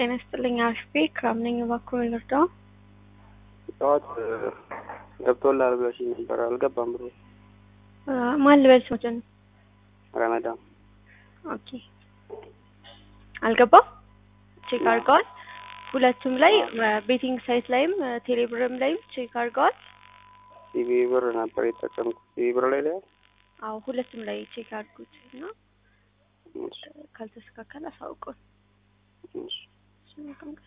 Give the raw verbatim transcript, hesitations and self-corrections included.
ጤና ይስጥልኝ አሽቤ ክራም ነኝ እባክዎ ይርዳው። ጠዋት ገብቶላል ብለሽኝ ነበር አልገባም ብሎ ማን ልበል ስሞትን? ረመዳን። ኦኬ አልገባም። ቼክ አድርገዋል። ሁለቱም ላይ ቤቲንግ ሳይት ላይም ቴሌብርም ላይም ቼክ አድርገዋል። ሲቢ ብር ነበር የተጠቀምኩት። ሲቢ ብር ላይ ላይ አዎ ሁለቱም ላይ ቼክ አድርጉት እና ካልተስተካከለ አሳውቁን። እሺ